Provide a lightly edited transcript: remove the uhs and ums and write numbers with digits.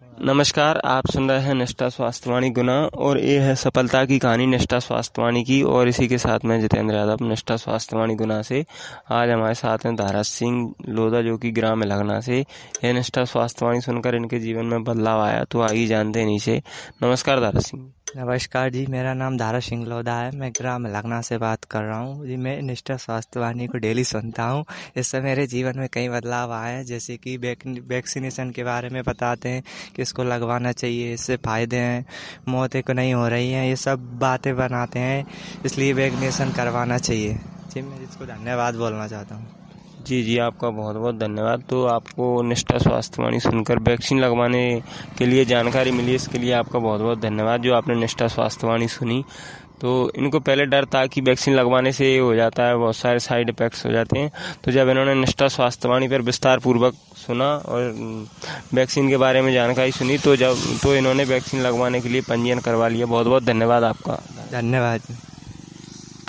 नमस्कार, आप सुन रहे हैं निष्ठा स्वास्थ्यवाणी गुना और ये है सफलता की कहानी निष्ठा स्वास्थ्यवाणी की। और इसी के साथ मैं जितेंद्र यादव निष्ठा स्वास्थ्यवाणी गुना से। आज हमारे साथ हैं धारा सिंह लोधा जो कि ग्राम लगना से। यह निष्ठा स्वास्थ्यवाणी सुनकर इनके जीवन में बदलाव आया, तो आइए जानते हैं इन्हीं से। नमस्कार धारा सिंह। नमस्कार जी, मेरा नाम धारा सिंह लोधा है। मैं ग्राम लगना से बात कर रहा हूँ जी। मैं निष्ठा स्वास्थ्यवाणी को डेली सुनता हूँ। इससे मेरे जीवन में कई बदलाव आए हैं, जैसे कि वैक्सीनेशन के बारे में बताते हैं कि इसको लगवाना चाहिए, इससे फ़ायदे हैं, मौतें को नहीं हो रही हैं, ये सब बातें बनाते हैं। इसलिए वैक्सीनेशन करवाना चाहिए जी। मैं इसको धन्यवाद बोलना चाहता हूँ। जी, आपका बहुत बहुत धन्यवाद। तो आपको निष्ठा स्वास्थ्यवाणी सुनकर वैक्सीन लगवाने के लिए जानकारी मिली, इसके लिए आपका बहुत बहुत धन्यवाद जो आपने निष्ठा स्वास्थ्यवाणी सुनी। तो इनको पहले डर था कि वैक्सीन लगवाने से ये हो जाता है, बहुत सारे साइड इफ़ेक्ट्स हो जाते हैं। तो जब इन्होंने निष्ठा स्वास्थ्यवाणी पर विस्तार पूर्वक सुना और वैक्सीन के बारे में जानकारी सुनी, तो इन्होंने वैक्सीन लगवाने के लिए पंजीयन करवा लिया। बहुत बहुत धन्यवाद आपका। धन्यवाद।